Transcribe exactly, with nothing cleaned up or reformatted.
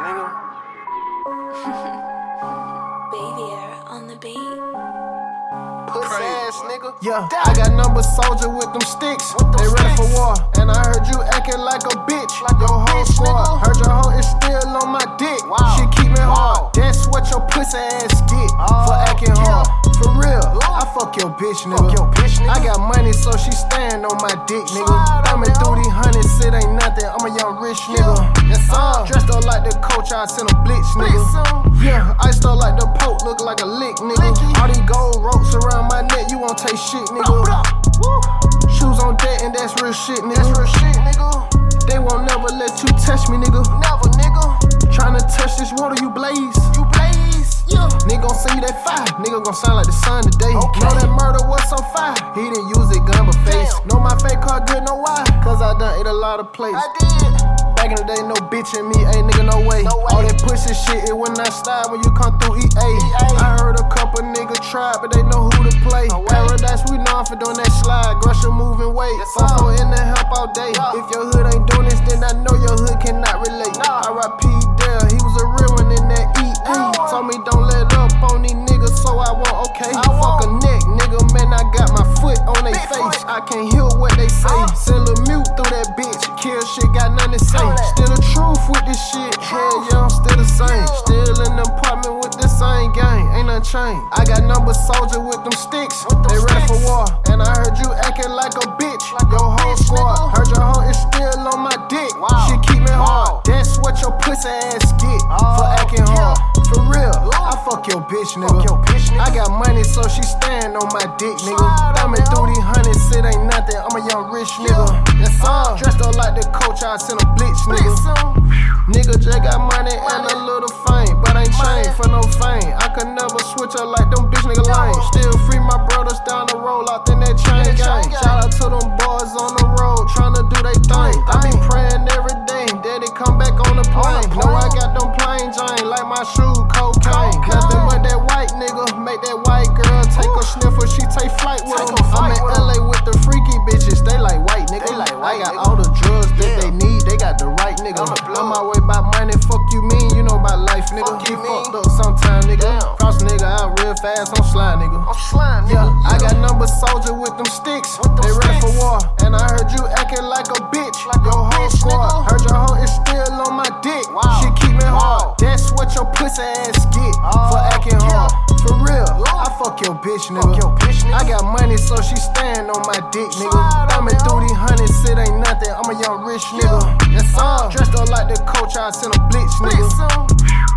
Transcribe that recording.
nigga. Baby Air on the beat. Pussy ass nigga. Yeah, I got number soldier with them sticks. With them they ready sticks. for war. And I heard you acting like a bitch. Like your a whole bitch, squad. nigga. Heard your hoe is still on my dick. Wow. She keep me Wow. hard. That's what your pussy ass get Oh, for acting yeah. hard. For real, Ooh. I fuck your bitch, nigga. Fuck your bitch, nigga. I got money, so she stand on my dick, nigga. Slide on Thumbing me, through hoe. these hundreds, it ain't nothing. I'm a young rich nigga. Yes, sir. Uh, dressed up like the coach, I send a blitz, nigga. Blitz 'em. Yeah, iced up like the Pope, look like a lick, nigga. Licky. All these gold ropes around my neck, you won't taste shit, nigga. Blah, blah. Woo. Shoes on deck and that's real shit, nigga. That's real shit, nigga. They won't never let you touch me, nigga. Never, nigga. Tryna touch this water, you blaze. You blaze. Yeah. Nigga gon' see that fire. Nigga gon' sound like the sun today. Okay. Know that murder was so fire. He didn't use it, gun but face. Damn. Know my fake car good, know why? Cause I done ate a lot of plates. I did. Back in the day, no bitch in me, ain't nigga, no way. No way. All that pussy shit, it will not slide when you come through E A. E A. I heard a couple niggas try, but they know who to play. No way. Paradise, we known for doing that slide. Grusha moving weight. Yes, Fuck sir. in the help all day. Yeah. If your hood ain't doing this, then I know your hood cannot relate. Nah. R I P Dale, he was a real one in that E A. Real one. Told me don't let up on these niggas, so I won't, okay. I Fuck won't. a neck, nigga, man, I got my foot on they Big face. foot. I can't hear what they say. Uh. Send a mute through that bitch. Kill shit, got nothing to say. All that. Still the truth with this shit. Hell yeah, I'm still the same. Yeah. Still in the apartment with the same gang. Ain't nothing changed. I got number soldier with them sticks. With them they ready for sticks. war. And I heard you acting like a bitch. Like a your whole bitch, squad. nigga. Heard your hoe is still on my dick. Wow. She keep me Wow. hard. That's what your pussy ass get Oh, for acting yeah. hard. For real, Yeah. I fuck your bitch, nigga. Fuck your bitch, nigga. I got money, so she stand on my dick, nigga. Slide on Thumbing me, through hoe. these hundreds, it ain't nothing. I'm a young rich nigga. Yes, Uh. sir. Dressed up like the coach, I send a blitz, nigga. Blitz 'em. Nigga J got money and a little fame, but ain't Money. chained for no fame. I could never switch up like them bitch nigga lame. No. Still free my brothers down the road, locked in that chain In that gang. chain gang. Shout out to them boys on the road, tryna do they thing. I be praying every day, daddy come back on the plane. the Know I plane. got them plain Jane, like my shoe cocaine. Cocaine. Nothing but that white nigga, make that white girl take a sniffer, she take flight with Take them. a I'm flight in with L A with the freaky bitches, they like white nigga. They like white I got nigga. all the drugs that Yeah. they need, they got the right nigga. I'm a blood. On my way by money, fuck you mean, you know about life, nigga. Fuck you He mean. fucked up sometime, nigga. Damn. Cross nigga out real fast, I'm slime, nigga. I'm slime, Yeah, nigga. I got number soldier with them sticks. With them they ready for sticks. war. And I heard you acting like a bitch. Like a your whole bitch, squad. nigga. Heard your hoe is still on my dick. Wow. She keep me hard. Wow. That's what your pussy ass get Oh, for acting yeah. hard. For real, Yeah. I fuck your bitch, nigga. Fuck your bitch, nigga. I got money, so she stand on my dick, nigga. Slide on Thumbing me, through hoe. these hundreds, it ain't nothing. I'm a young rich nigga. Yeah. Yes, sir. Uh. Dressed up like the coach, I send a blitz, nigga. Blitz 'em.